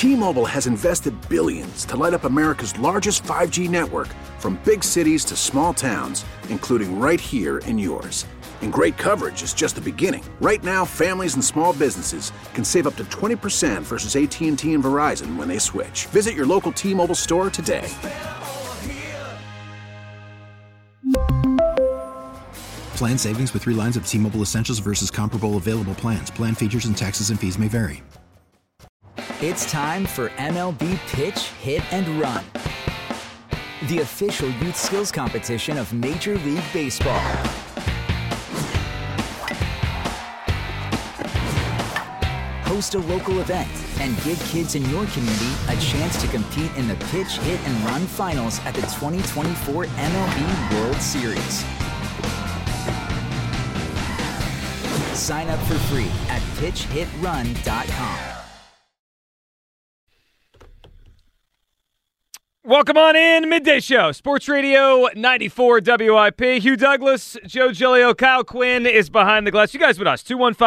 T-Mobile has invested billions to light up America's largest 5G network, from big cities to small towns, including right here in yours. And great coverage is just the beginning. Right now, families and small businesses can save up to 20% versus AT&T and Verizon when they switch. Visit your local T-Mobile store today. Plan savings with 3 lines of T-Mobile Essentials versus comparable available plans. Plan features and taxes and fees may vary. It's time for MLB Pitch, Hit, and Run, the official youth skills competition of Major League Baseball. Host a local event and give kids in your community a chance to compete in the Pitch, Hit, and Run finals at the 2024 MLB World Series. Sign up for free at pitchhitrun.com. Welcome on in, Midday Show, Sports Radio 94 WIP. Hugh Douglas, Joe Giglio, Kyle Quinn is behind the glass. You guys with us,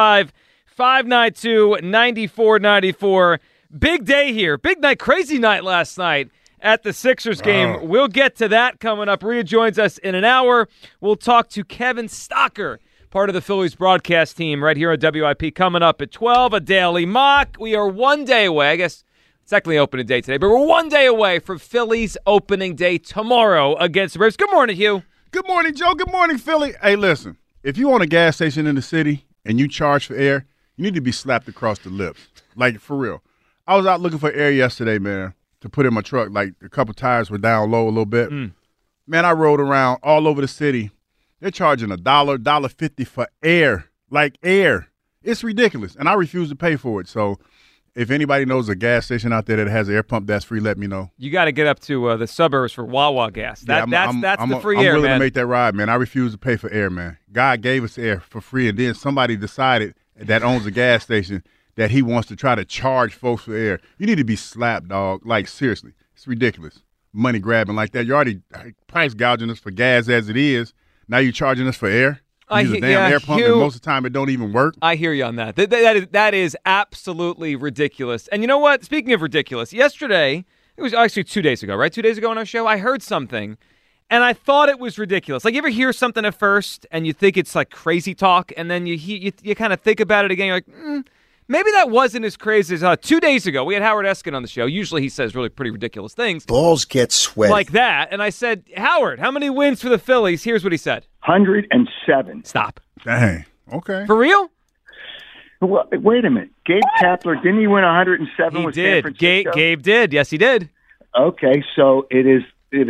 215-592-9494. Big day here. Big night, crazy night last night at the Sixers game. We'll get to that coming up. Rhea joins us in an hour. We'll talk to Kevin Stocker, part of the Phillies broadcast team right here at WIP, coming up at 12, a daily mock. We are one day away, I guess. It's technically opening day today, but we're one day away from Phillies opening day tomorrow against the Braves. Good morning, Hugh. Good morning, Joe. Good morning, Philly. Hey, listen, if you own a gas station in the city and you charge for air, you need to be slapped across the lips. Like, for real. I was out looking for air yesterday, man, to put in my truck. Like, a couple tires were down low a little bit. Man, I rode around all over the city. They're charging $1, $1.50 for air. Like, air. It's ridiculous, and I refuse to pay for it. So if anybody knows a gas station out there that has an air pump that's free, let me know. You got to get up to the suburbs for Wawa gas. That's the free air, man. I'm willing to make that ride, man. I refuse to pay for air, man. God gave us air for free, and then somebody decided that owns a gas station that he wants to try to charge folks for air. You need to be slapped, dog. Like, seriously. It's ridiculous. Money grabbing like that. You're already price gouging us for gas as it is. Now you're charging us for air? Use a damn air pump, and most of the time it don't even work. I hear you on that. That is absolutely ridiculous. And you know what? Speaking of ridiculous, yesterday, it was actually 2 days ago, right? 2 days ago on our show, I heard something, and I thought it was ridiculous. Like, you ever hear something at first, and you think it's like crazy talk, and then you kind of think about it again, you're like, maybe that wasn't as crazy as 2 days ago. We had Howard Eskin on the show. Usually he says really pretty ridiculous things. Balls get sweaty. Like that. And I said, Howard, how many wins for the Phillies? Here's what he said. 107. Stop. Dang. Okay. For real? Well, wait a minute. Gabe Kapler, didn't he win 107 he with did. San Francisco? Gabe did. Yes, he did. Okay, so it is,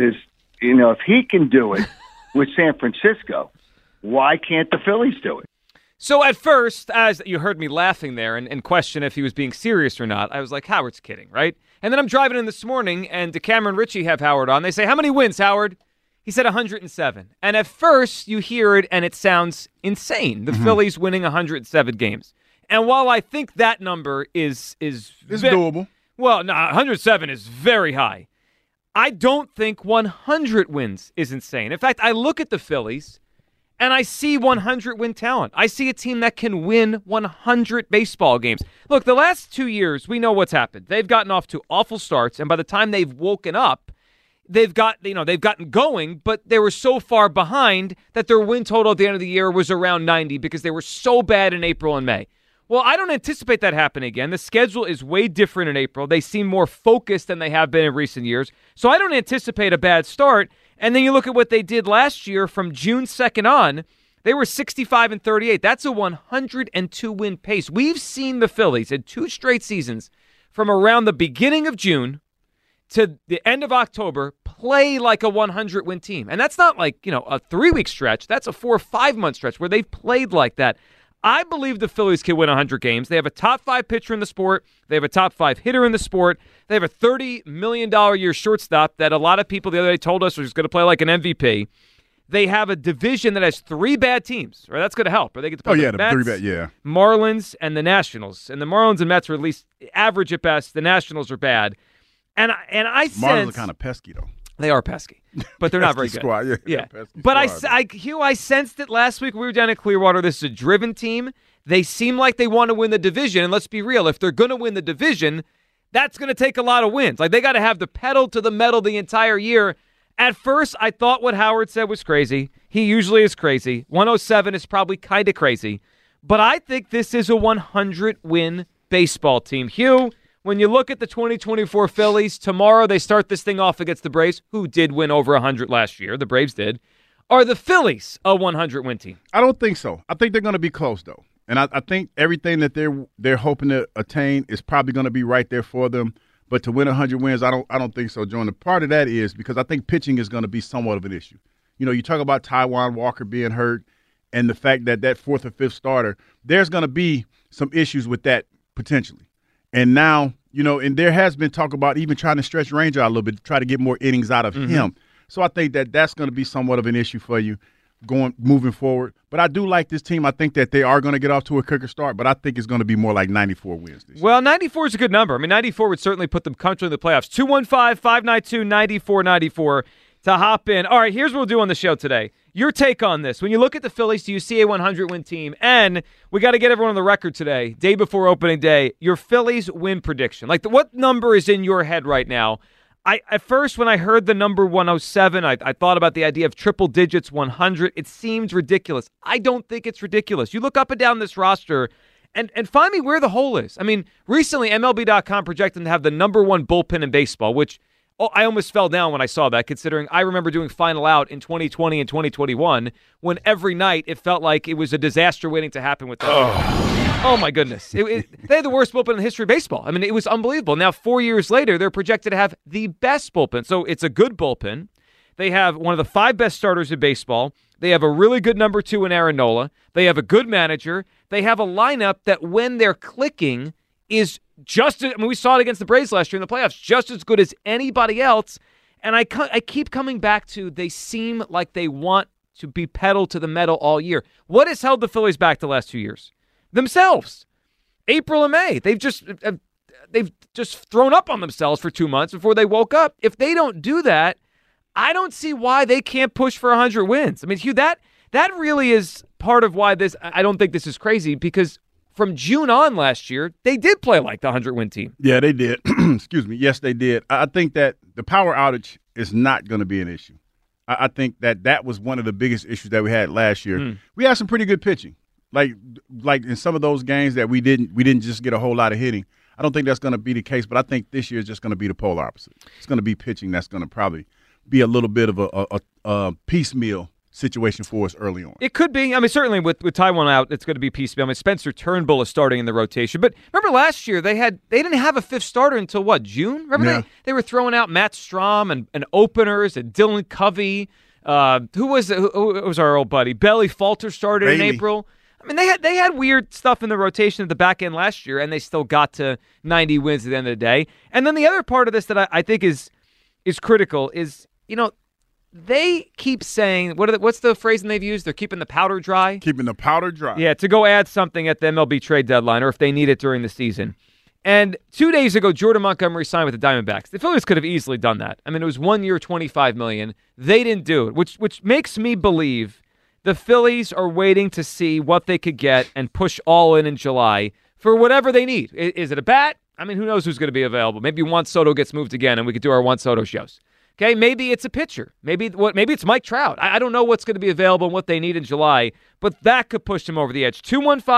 if he can do it with San Francisco, why can't the Phillies do it? So at first, as you heard me laughing there and question if he was being serious or not, I was like, Howard's kidding, right? And then I'm driving in this morning, and DeCamera and Richie have Howard on. They say, how many wins, Howard? He said 107. And at first, you hear it, and it sounds insane. The Phillies winning 107 games. And while I think that number is doable. Well, no, 107 is very high. I don't think 100 wins is insane. In fact, I look at the Phillies, and I see 100-win talent. I see a team that can win 100 baseball games. Look, the last 2 years, we know what's happened. They've gotten off to awful starts, and by the time they've woken up, they've gotten going, but they were so far behind that their win total at the end of the year was around 90 because they were so bad in April and May. Well, I don't anticipate that happening again. The schedule is way different in April. They seem more focused than they have been in recent years. So I don't anticipate a bad start. And then you look at what they did last year from June 2nd on, they were 65-38. That's a 102-win pace. We've seen the Phillies in 2 straight seasons from around the beginning of June to the end of October play like a 100-win team. And that's not like, a 3-week stretch. That's a 4 or 5 month stretch where they've played like that. I believe the Phillies can win 100 games. They have a top 5 pitcher in the sport. They have a top 5 hitter in the sport. They have a $30 million a year shortstop that a lot of people the other day told us was going to play like an MVP. They have a division that has 3 bad teams. Right? That's going to help. Or they get to play the Mets, 3 bad, yeah. Marlins, and the Nationals. And the Marlins and Mets are at least average at best. The Nationals are bad. And I sense Marlins are kind of pesky, though. They are pesky, but they're not very good. Squad, yeah. But I sensed it last week. We were down in Clearwater. This is a driven team. They seem like they want to win the division. And let's be real. If they're going to win the division, that's going to take a lot of wins. Like, they got to have the pedal to the metal the entire year. At first, I thought what Howard said was crazy. He usually is crazy. 107 is probably kind of crazy. But I think this is a 100-win baseball team. Hugh, when you look at the 2024 Phillies, tomorrow they start this thing off against the Braves, who did win over 100 last year. The Braves did. Are the Phillies a 100-win team? I don't think so. I think they're going to be close, though. And I think everything that they're hoping to attain is probably going to be right there for them. But to win 100 wins, I don't think so, Jordan. Part of that is because I think pitching is going to be somewhat of an issue. You know, you talk about Taijuan Walker being hurt and the fact that fourth or fifth starter, there's going to be some issues with that potentially. And now, you know, and there has been talk about even trying to stretch Ranger out a little bit to try to get more innings out of him. So I think that's going to be somewhat of an issue for you moving forward. But I do like this team. I think that they are going to get off to a quicker start, but I think it's going to be more like 94 wins this year. Well, 94 is a good number. I mean, 94 would certainly put them comfortably in the playoffs. 215-592-9494 to hop in. All right, here's what we'll do on the show today. Your take on this. When you look at the Phillies, do you see a 100-win team? And we got to get everyone on the record today, day before opening day, your Phillies win prediction. Like, what number is in your head right now? At first, when I heard the number 107, I thought about the idea of triple digits, 100. It seemed ridiculous. I don't think it's ridiculous. You look up and down this roster and find me where the hole is. I mean, recently, MLB.com projected them to have the number one bullpen in baseball, which I almost fell down when I saw that, considering I remember doing Final Out in 2020 and 2021 when every night it felt like it was a disaster waiting to happen with that. Oh, my goodness. They had the worst bullpen in the history of baseball. I mean, it was unbelievable. Now, 4 years later, they're projected to have the best bullpen. So it's a good bullpen. They have one of the 5 best starters in baseball. They have a really good number 2 in Aaron Nola. They have a good manager. They have a lineup that when they're clicking is just, I mean, we saw it against the Braves last year in the playoffs, just as good as anybody else. And I keep coming back to they seem like they want to be pedal to the metal all year. What has held the Phillies back the last 2 years? Themselves. April and May. They've just thrown up on themselves for 2 months before they woke up. If they don't do that, I don't see why they can't push for 100 wins. I mean, Hugh, that really is part of why I don't think this is crazy, because from June on last year, they did play like the 100-win team. Yeah, they did. Excuse me. Yes, they did. I think that the power outage is not going to be an issue. I think that was one of the biggest issues that we had last year. We had some pretty good pitching. Like in some of those games that we didn't just get a whole lot of hitting. I don't think that's going to be the case, but I think this year is just going to be the polar opposite. It's going to be pitching that's going to probably be a little bit of a piecemeal situation for us early on. It could be. I mean, certainly with Taijuan out, it's going to be piecemeal. I mean, Spencer Turnbull is starting in the rotation. But remember last year, they didn't have a fifth starter until, what, June? Remember they were throwing out Matt Strahm and openers and Dylan Covey. Who was our old buddy? Bailey Falter started in April. I mean, they had weird stuff in the rotation at the back end last year, and they still got to 90 wins at the end of the day. And then the other part of this that I think is critical is, you know, they keep saying, what's the phrasing they've used? They're keeping the powder dry. Keeping the powder dry. Yeah, to go add something at the MLB trade deadline or if they need it during the season. And 2 days ago, Jordan Montgomery signed with the Diamondbacks. The Phillies could have easily done that. I mean, it was 1 year, $25 million. They didn't do it, which makes me believe the Phillies are waiting to see what they could get and push all in July for whatever they need. Is it a bat? I mean, who knows who's going to be available? Maybe Juan Soto gets moved again and we could do our Juan Soto shows. Okay, maybe it's a pitcher. Maybe it's Mike Trout. I don't know what's going to be available and what they need in July, but that could push them over the edge.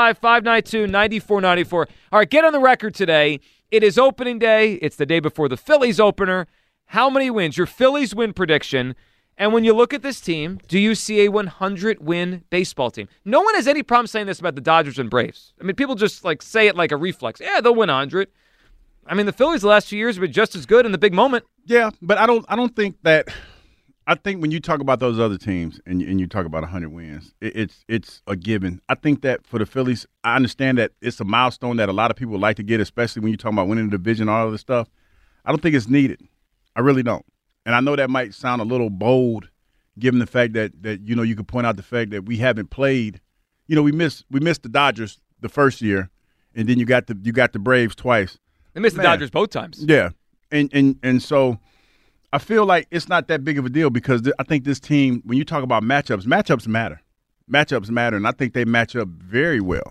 215-592-9494. All right, get on the record today. It is opening day. It's the day before the Phillies opener. How many wins? Your Phillies win prediction. And when you look at this team, do you see a 100-win baseball team? No one has any problem saying this about the Dodgers and Braves. I mean, people just say it like a reflex. Yeah, they'll win 100. I mean, the Phillies the last 2 years have been just as good in the big moment. Yeah, but I don't think that. I think when you talk about those other teams and you talk about 100 wins, it's a given. I think that for the Phillies, I understand that it's a milestone that a lot of people would like to get, especially when you talk about winning the division, all of this stuff. I don't think it's needed. I really don't. And I know that might sound a little bold, given the fact that you know you could point out the fact that we haven't played. You know, we missed the Dodgers the first year, and then you got the Braves twice. They missed the Dodgers both times. Yeah, and so I feel like it's not that big of a deal because I think this team, when you talk about matchups matter. Matchups matter, and I think they match up very well.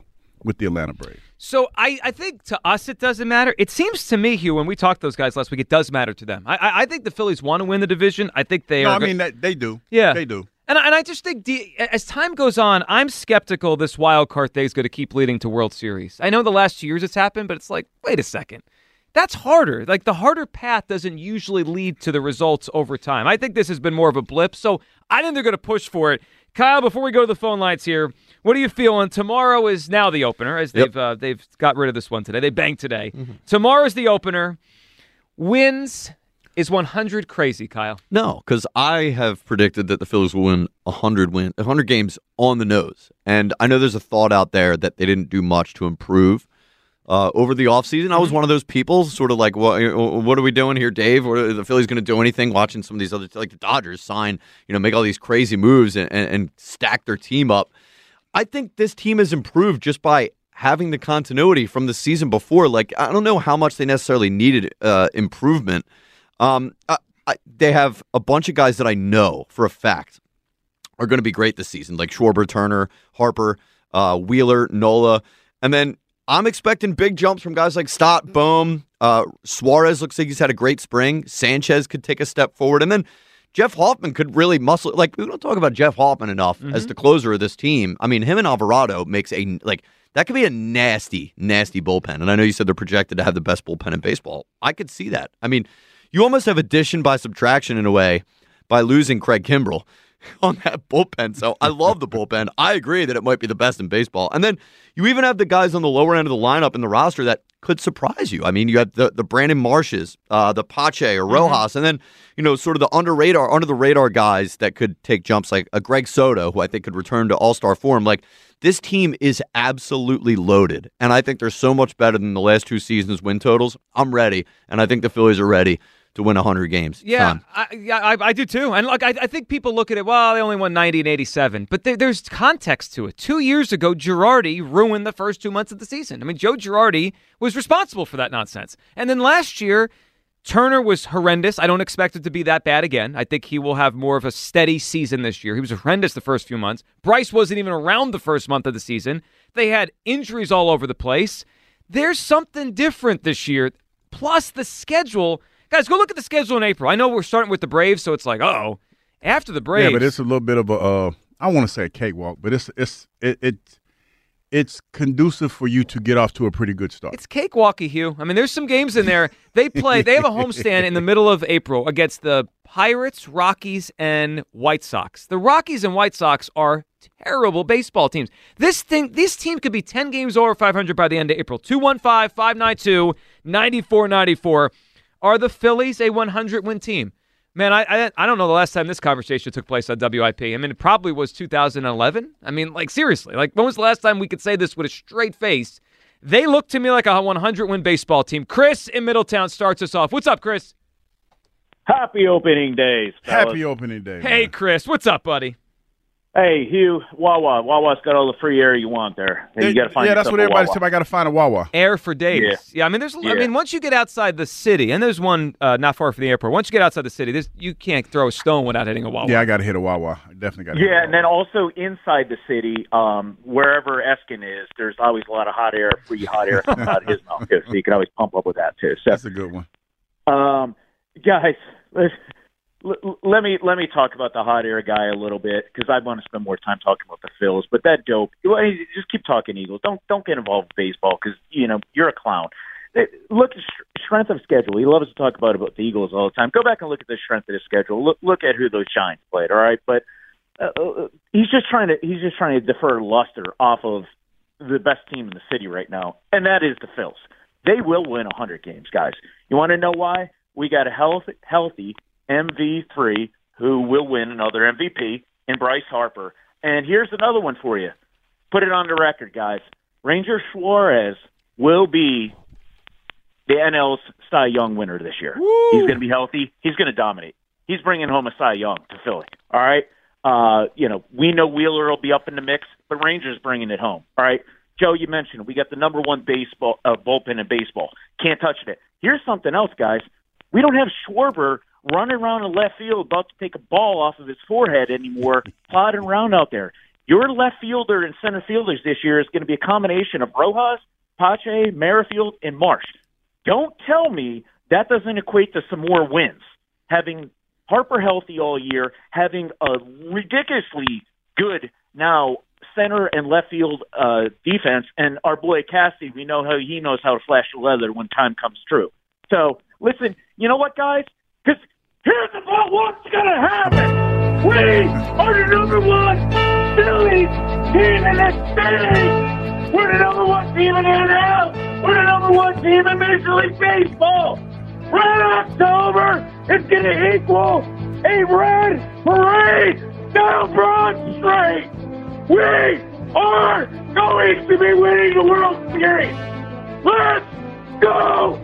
with the Atlanta Braves. So I think to us it doesn't matter. It seems to me, Hugh, when we talked to those guys last week, it does matter to them. I think the Phillies want to win the division. I think they are. No, I mean, they do. Yeah. They do. And I just think as time goes on, I'm skeptical this wild card thing is going to keep leading to World Series. I know the last 2 years it's happened, but it's like, wait a second. That's harder. Like, the harder path doesn't usually lead to the results over time. I think this has been more of a blip, so I think they're going to push for it. Kyle, before we go to the phone lines here, what are you feeling? Tomorrow is now the opener, as they've got rid of this one today. They banged today. Mm-hmm. Tomorrow's the opener. Wins is 100 crazy, Kyle? No, because I have predicted that the Phillies will win 100 games on the nose. And I know there's a thought out there that they didn't do much to improve over the offseason. I was one of those people, sort of like, what are we doing here, Dave? Are the Phillies going to do anything? Watching some of these other, like the Dodgers sign, make all these crazy moves and stack their team up. I think this team has improved just by having the continuity from the season before. Like, I don't know how much they necessarily needed improvement. They have a bunch of guys that I know for a fact are going to be great this season, like Schwarber, Turner, Harper, Wheeler, Nola. And then I'm expecting big jumps from guys like Stott, Bohm. Suarez looks like he's had a great spring. Sanchez could take a step forward. And then Jeff Hoffman could really muscle. Like, we don't talk about Jeff Hoffman enough as the closer of this team. I mean, him and Alvarado makes that could be a nasty, nasty bullpen. And I know you said they're projected to have the best bullpen in baseball. I could see that. I mean, you almost have addition by subtraction in a way by losing Craig Kimbrell on that bullpen. So I love the bullpen. I agree that it might be the best in baseball. And then you even have the guys on the lower end of the lineup in the roster that could surprise you. I mean, you have the Brandon Marshes, the Pache or Rojas, and then, sort of the under the radar guys that could take jumps like a Greg Soto, who I think could return to all-star form. Like, this team is absolutely loaded, and I think they're so much better than the last two seasons' win totals. I'm ready, and I think the Phillies are ready to win 100 games. Yeah, I do too. And look, I think people look at it, well, they only won 90 and 87. But there's context to it. 2 years ago, Girardi ruined the first 2 months of the season. I mean, Joe Girardi was responsible for that nonsense. And then last year, Turner was horrendous. I don't expect it to be that bad again. I think he will have more of a steady season this year. He was horrendous the first few months. Bryce wasn't even around the first month of the season. They had injuries all over the place. There's something different this year. Plus, the schedule. Guys, go look at the schedule in April. I know we're starting with the Braves, so it's like, after the Braves. Yeah, but it's a little bit of a, I want to say a cakewalk, but it's conducive for you to get off to a pretty good start. It's cakewalky, Hugh. I mean, there's some games in there. They have a homestand in the middle of April against the Pirates, Rockies, and White Sox. The Rockies and White Sox are terrible baseball teams. This team could be 10 games over 500 by the end of April. 215-592-9494. Are the Phillies a 100-win team? Man, I don't know the last time this conversation took place on WIP. I mean, it probably was 2011. I mean, like, seriously. Like, when was the last time we could say this with a straight face? They look to me like a 100-win baseball team. Chris in Middletown starts us off. What's up, Chris? Happy opening days, fellas. Happy opening day. Hey, man. Chris. What's up, buddy? Hey, Hugh, Wawa. Wawa's got all the free air you want there. And you got to find that's what everybody said. I got to find a Wawa. Air for days. Yeah. I mean, once you get outside the city, and there's one not far from the airport. Once you get outside the city, you can't throw a stone without hitting a Wawa. Yeah, I got to hit a Wawa. I definitely got to hit a Wawa. And then also inside the city, wherever Eskin is, there's always a lot of free hot air coming out of his mouth, too. So you can always pump up with that, too. So, that's a good one. Guys, let me talk about the hot air guy a little bit because I want to spend more time talking about the Phils. But that dope, just keep talking Eagles. Don't get involved with baseball because you're a clown. Look at strength of schedule. He loves to talk about the Eagles all the time. Go back and look at the strength of the schedule. Look at who those Giants played. All right, but he's just trying to defer luster off of the best team in the city right now, and that is the Phils. They will win 100 games, guys. You want to know why? We got a healthy MV3 who will win another MVP in Bryce Harper. And here's another one for you. Put it on the record, guys. Ranger Suarez will be the NL's Cy Young winner this year. Woo! He's going to be healthy. He's going to dominate. He's bringing home a Cy Young to Philly. All right? We know Wheeler will be up in the mix, but Ranger's bringing it home. All right? Joe, you mentioned we got the number one bullpen in baseball. Can't touch it. Here's something else, guys. We don't have Schwarber running around in left field about to take a ball off of his forehead anymore, plodding around out there. Your left fielder and center fielders this year is going to be a combination of Rojas, Pache, Merrifield, and Marsh. Don't tell me that doesn't equate to some more wins. Having Harper healthy all year, having a ridiculously good now center and left field defense, and our boy Cassie, we know how he knows how to flash the leather when time comes true. So, listen, you know what, guys? Because here's about what's going to happen. We are the number one Phillies team in the city. We're the number one team in the NL. We're the number one team in Major League Baseball. Red October is going to equal a red parade down Broad Street. We are going to be winning the World Series. Let's go,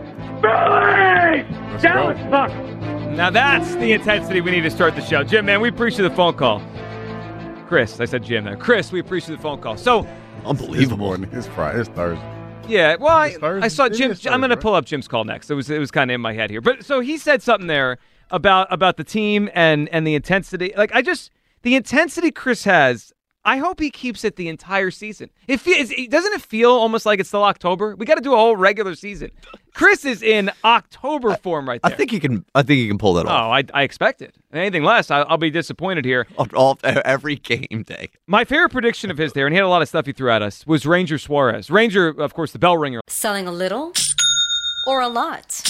Phillies! Dallas sucks. Now that's the intensity we need to start the show. Jim, man, we appreciate the phone call. Chris, I said Jim there. Chris, we appreciate the phone call. So unbelievable. It's Friday. It's Thursday. Yeah, well, I saw It Jim. is Thursday, I'm going to right? pull up Jim's call next. It was kind of in my head here, but so he said something there about the team and the intensity. Like the intensity Chris has. I hope he keeps it the entire season. Doesn't it feel almost like it's still October? We got to do a whole regular season. Chris is in October form right there. I think he can pull that off. Oh, I expect it. Anything less, I'll be disappointed here. Every game day. My favorite prediction of his there, and he had a lot of stuff he threw at us, was Ranger Suarez. Ranger, of course, the bell ringer. Selling a little or a lot?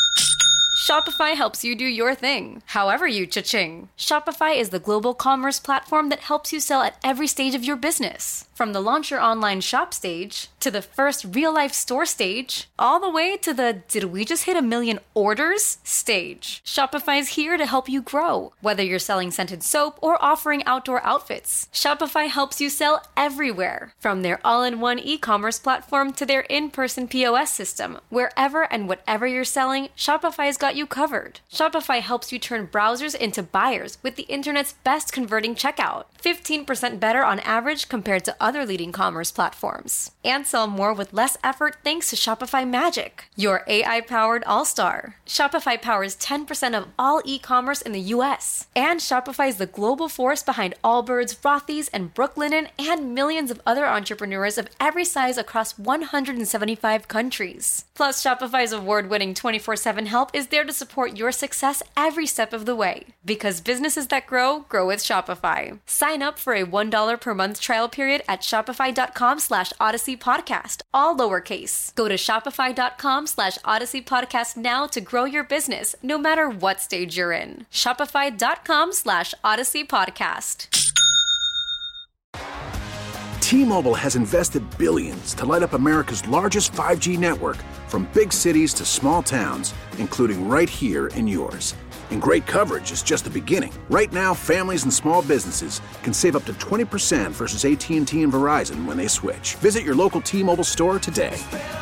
Shopify helps you do your thing, however you cha-ching. Shopify is the global commerce platform that helps you sell at every stage of your business. From the launch your online shop stage, to the first real-life store stage, all the way to the did we just hit 1 million orders stage. Shopify's here to help you grow. Whether you're selling scented soap or offering outdoor outfits, Shopify helps you sell everywhere. From their all-in-one e-commerce platform to their in-person POS system, wherever and whatever you're selling, Shopify's got you covered. Shopify helps you turn browsers into buyers with the internet's best converting checkout. 15% better on average compared to other leading commerce platforms. And sell more with less effort thanks to Shopify Magic, your AI-powered all-star. Shopify powers 10% of all e-commerce in the U.S. And Shopify is the global force behind Allbirds, Rothy's, and Brooklinen, and millions of other entrepreneurs of every size across 175 countries. Plus, Shopify's award-winning 24/7 help is there to support your success every step of the way. Because businesses that grow with Shopify. Sign up for a $1 per month trial period at shopify.com/Odyssey Podcast, all lowercase. Go to shopify.com/Odyssey Podcast now to grow your business, no matter what stage you're in. Shopify.com/Odyssey Podcast. T-Mobile has invested billions to light up America's largest 5G network, from big cities to small towns, including right here in yours. And great coverage is just the beginning. Right now, families and small businesses can save up to 20% versus AT&T and Verizon when they switch. Visit your local T-Mobile store today.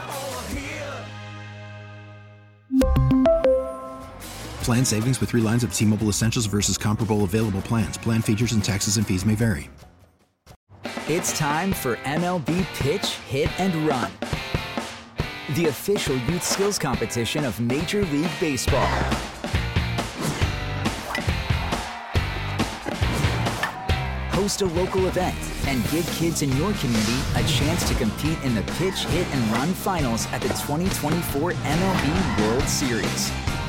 Plan savings with 3 lines of T-Mobile Essentials versus comparable available plans. Plan features and taxes and fees may vary. It's time for MLB Pitch, Hit, and Run, the official youth skills competition of Major League Baseball. Host a local event and give kids in your community a chance to compete in the Pitch, Hit, and Run finals at the 2024 MLB World Series.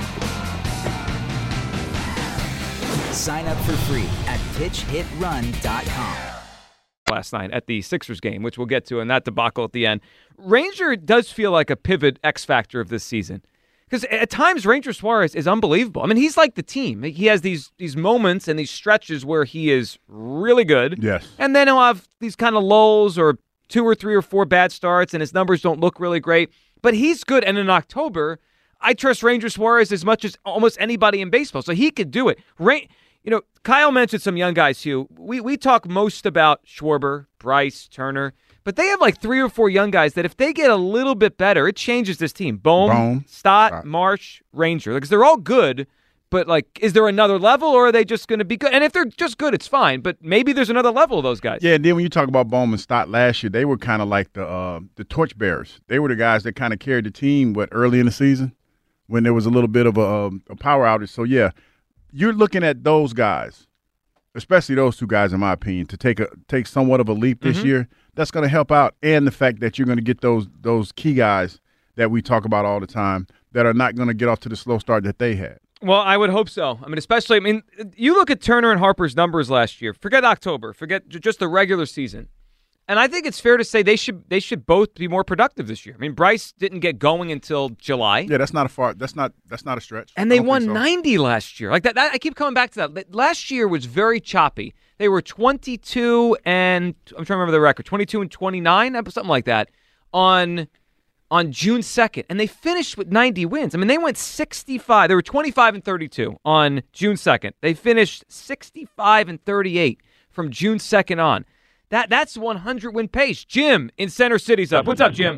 Sign up for free at pitchhitrun.com. Last night at the Sixers game, which we'll get to in that debacle at the end. Ranger does feel like a pivot X factor of this season. Because at times, Ranger Suarez is unbelievable. I mean, he's like the team. He has these moments and these stretches where he is really good. Yes. And then he'll have these kind of lulls or 2 or 3 or 4 bad starts, and his numbers don't look really great. But he's good. And in October, I trust Ranger Suarez as much as almost anybody in baseball. So he could do it. Kyle mentioned some young guys, too. We talk most about Schwarber, Bryce, Turner. But they have like 3 or 4 young guys that if they get a little bit better, it changes this team. Bohm, Stott, Marsh, Ranger. Because they're all good, but like, is there another level or are they just going to be good? And if they're just good, it's fine. But maybe there's another level of those guys. Yeah, and then when you talk about Bohm and Stott last year, they were kind of like the torchbearers. They were the guys that kind of carried the team, early in the season when there was a little bit of a power outage. So, yeah, you're looking at those guys especially those two guys, in my opinion, to take somewhat of a leap this year, that's going to help out. And the fact that you're going to get those key guys that we talk about all the time that are not going to get off to the slow start that they had. Well, I would hope so. I mean, you look at Turner and Harper's numbers last year. Forget October. Forget just the regular season. And I think it's fair to say they should both be more productive this year. I mean, Bryce didn't get going until July. Yeah, that's not a stretch. And they won 90 last year. Like that I keep coming back to that. Last year was very choppy. They were 22 and I'm trying to remember the record, 22 and 29, something like that on June 2nd, and they finished with 90 wins. I mean, they went 65. They were 25 and 32 on June 2nd. They finished 65 and 38 from June 2nd on. That's 100-win pace. Jim in Center City's up. What's up, Jim?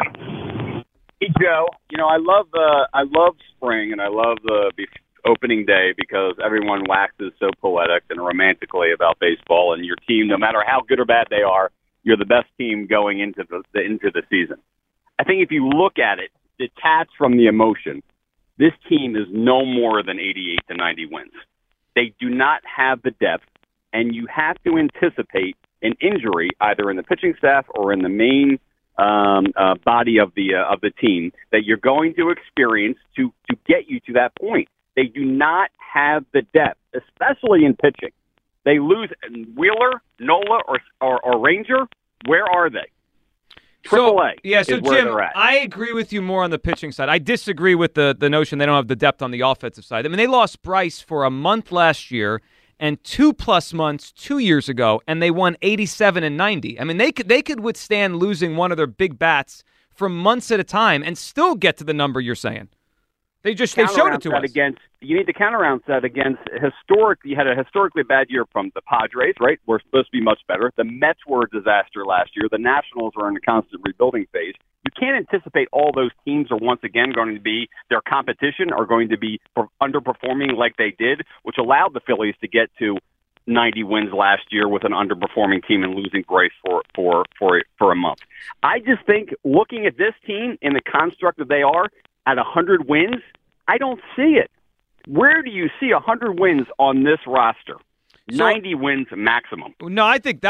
Hey, Joe. I love spring, and I love the opening day because everyone waxes so poetic and romantically about baseball, and your team, no matter how good or bad they are, you're the best team going into the season. I think if you look at it, detached from the emotion, this team is no more than 88 to 90 wins. They do not have the depth, and you have to anticipate an injury either in the pitching staff or in the main body of the team that you're going to experience to get you to that point. They do not have the depth, especially in pitching. They lose Wheeler, Nola, or Ranger. Where are they? AAA. So Jim, I agree with you more on the pitching side. I disagree with the notion they don't have the depth on the offensive side. I mean, they lost Bryce for a month last year and 2+ months 2 years ago, and they won 87 and 90. I mean, they could withstand losing one of their big bats for months at a time and still get to the number you're saying. They showed it to us. You need to counter-round that against you had a historically bad year from the Padres, right? We're supposed to be much better. The Mets were a disaster last year. The Nationals are in a constant rebuilding phase. You can't anticipate all those teams are once again going to be, their competition are going to be underperforming like they did, which allowed the Phillies to get to 90 wins last year with an underperforming team and losing Bryce for a month. I just think looking at this team in the construct that they are, at 100 wins, I don't see it. Where do you see 100 wins on this roster? 90 wins maximum. No, I think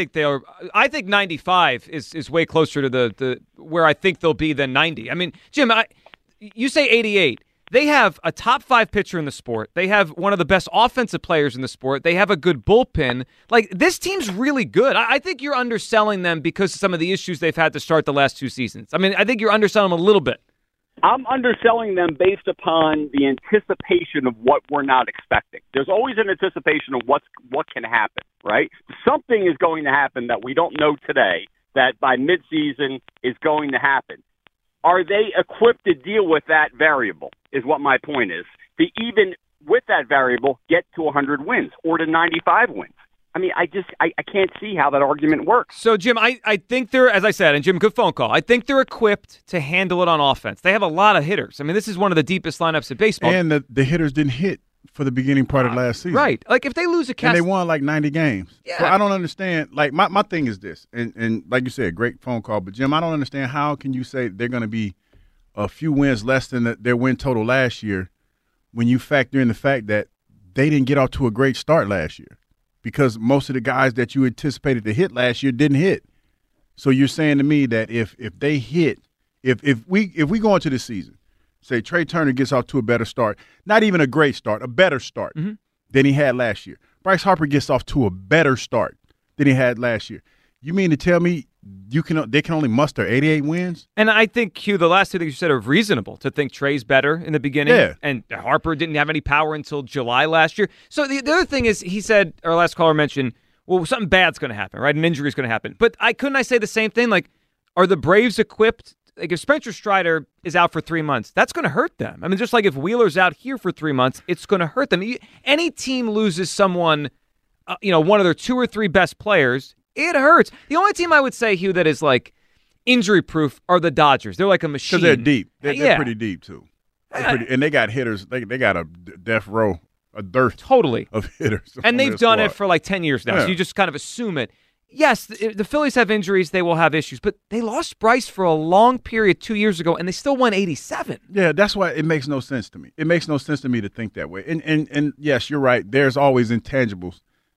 95 is way closer to the where I think they'll be than 90. I mean, Jim, you say 88. They have a top 5 pitcher in the sport. They have one of the best offensive players in the sport. They have a good bullpen. Like, this team's really good. I think you're underselling them because of some of the issues they've had to start the last 2 seasons. I mean, I think you're underselling them a little bit. I'm underselling them based upon the anticipation of what we're not expecting. There's always an anticipation of what can happen, right? Something is going to happen that we don't know today that by midseason is going to happen. Are they equipped to deal with that variable is what my point is. To even with that variable get to 100 wins or to 95 wins. I mean, I can't see how that argument works. So, Jim, I think they're, as I said, and Jim, good phone call. I think they're equipped to handle it on offense. They have a lot of hitters. I mean, this is one of the deepest lineups in baseball. And the hitters didn't hit for the beginning part of last season. Right. Like, if they lose a and they won like 90 games. Yeah. So I don't understand. Like, my thing is this, and like you said, great phone call. But, Jim, I don't understand how can you say they're going to be a few wins less than their win total last year when you factor in the fact that they didn't get off to a great start last year. Because most of the guys that you anticipated to hit last year didn't hit. So you're saying to me that if they hit, if we go into the season, say Trey Turner gets off to a better start, not even a great start, a better start than he had last year. Bryce Harper gets off to a better start than he had last year. You mean to tell me they can only muster 88 wins? And I think, Hugh, the last 2 things you said are reasonable to think Trey's better in the beginning. Yeah. And Harper didn't have any power until July last year. So the other thing is, he said, our last caller mentioned, well, something bad's going to happen, right? An injury is going to happen. But couldn't I say the same thing? Like, are the Braves equipped? Like, if Spencer Strider is out for 3 months, that's going to hurt them. I mean, just like if Wheeler's out here for 3 months, it's going to hurt them. Any team loses someone, one of their 2 or 3 best players, it hurts. The only team I would say, Hugh, that is like injury-proof are the Dodgers. They're like a machine. Because they're deep. They're pretty deep, too. And they got hitters. They got a death row, a dearth of hitters. And they've done it for like 10 years now, so you just kind of assume it. Yes, the Phillies have injuries. They will have issues. But they lost Bryce for a long period 2 years ago, and they still won 87. Yeah, that's why it makes no sense to me. It makes no sense to me to think that way. And yes, you're right. There's always intangibles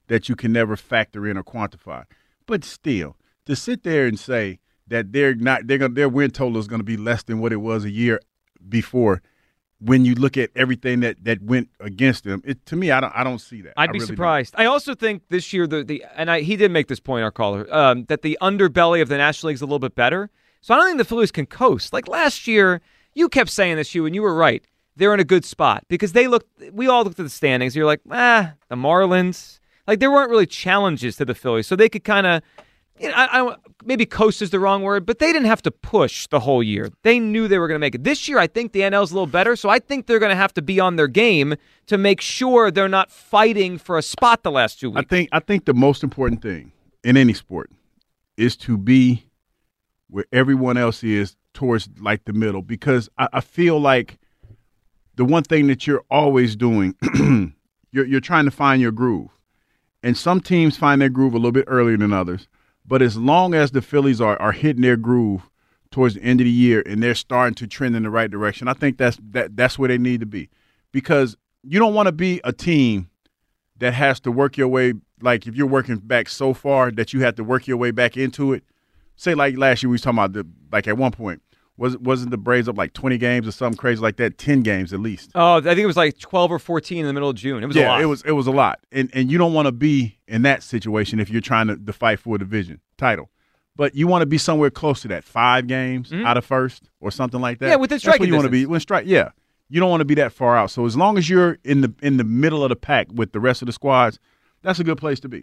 that you can never factor in or quantify. But still, to sit there and say that their win total is going to be less than what it was a year before, when you look at everything that went against them, to me, I don't see that. I'd be surprised. I also think this year he did make this point, our caller, that the underbelly of the National League is a little bit better. So I don't think the Phillies can coast. Like last year, you kept saying this, Hugh, and you were right. They're in a good spot because we all looked at the standings. You're like, the Marlins. Like there weren't really challenges to the Phillies, so they could kind of, maybe coast is the wrong word, but they didn't have to push the whole year. They knew they were going to make it. This year, I think the NL is a little better, so I think they're going to have to be on their game to make sure they're not fighting for a spot the last 2 weeks. I think the most important thing in any sport is to be where everyone else is towards like the middle, because I feel like the one thing that you're always doing, you're trying to find your groove. And some teams find their groove a little bit earlier than others. But as long as the Phillies are hitting their groove towards the end of the year and they're starting to trend in the right direction, I think that's where they need to be. Because you don't want to be a team that has to work your way, like if you're working back so far that you have to work your way back into it. Say like last year we was talking about like at one point, wasn't the Braves up like 20 games or something crazy like that? 10 games at least. Oh, I think it was like 12 or 14 in the middle of June. It was a lot. it was a lot. And you don't want to be in that situation if you're trying to fight for a division title. But you want to be somewhere close to that, 5 games out of first or something like that. Yeah, within striking distance. That's where you want to be. You don't want to be that far out. So as long as you're in the middle of the pack with the rest of the squads, that's a good place to be.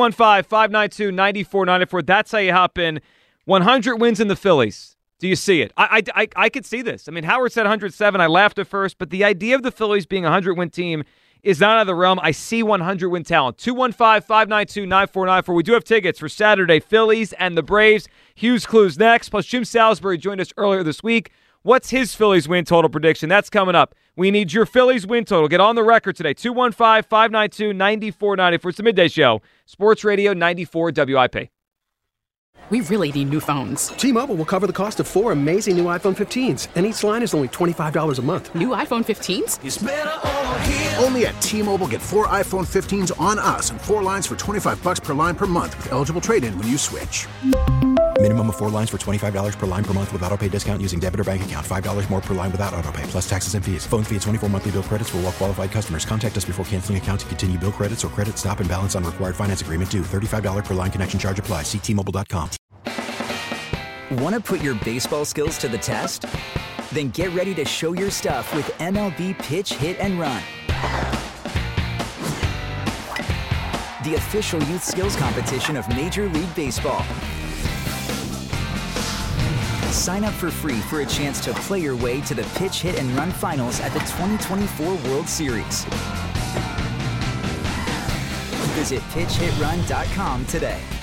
215-592-9494. That's how you hop in. 100 wins in the Phillies. Do you see it? I could see this. I mean, Howard said 107. I laughed at first, but the idea of the Phillies being a 100-win team is not out of the realm. I see 100-win talent. 215-592-9494. We do have tickets for Saturday, Phillies and the Braves. Hughes Clues next, plus Jim Salisbury joined us earlier this week. What's his Phillies win total prediction? That's coming up. We need your Phillies win total. Get on the record today. 215-592-9494. It's the Midday Show. Sports Radio 94 WIP. We really need new phones. T-Mobile will cover the cost of 4 amazing new iPhone 15s, and each line is only $25 a month. New iPhone 15s? It's better over here. Only at T-Mobile, get 4 iPhone 15s on us and 4 lines for $25 per line per month with eligible trade-in when you switch. Minimum of 4 lines for $25 per line per month with autopay discount using debit or bank account. $5 more per line without autopay, plus taxes and fees. Phone fee at 24 monthly bill credits for well-qualified customers. Contact us before canceling account to continue bill credits or credit stop and balance on required finance agreement due. $35 per line connection charge applies. See T-Mobile.com. Want to put your baseball skills to the test? Then get ready to show your stuff with MLB Pitch, Hit, and Run. The official youth skills competition of Major League Baseball. Sign up for free for a chance to play your way to the Pitch, Hit, and Run finals at the 2024 World Series. Visit PitchHitRun.com today.